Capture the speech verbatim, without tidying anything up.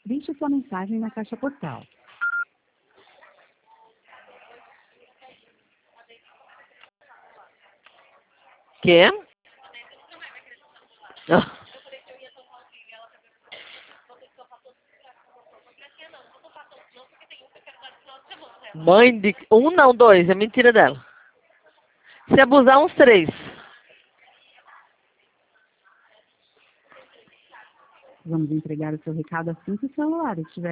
Deixe sua mensagem na caixa postal. Quê? Ah. Mãe de... Um não, dois. É mentira dela. Se abusar, uns três. Vamos entregar o seu recado assim que o celular estiver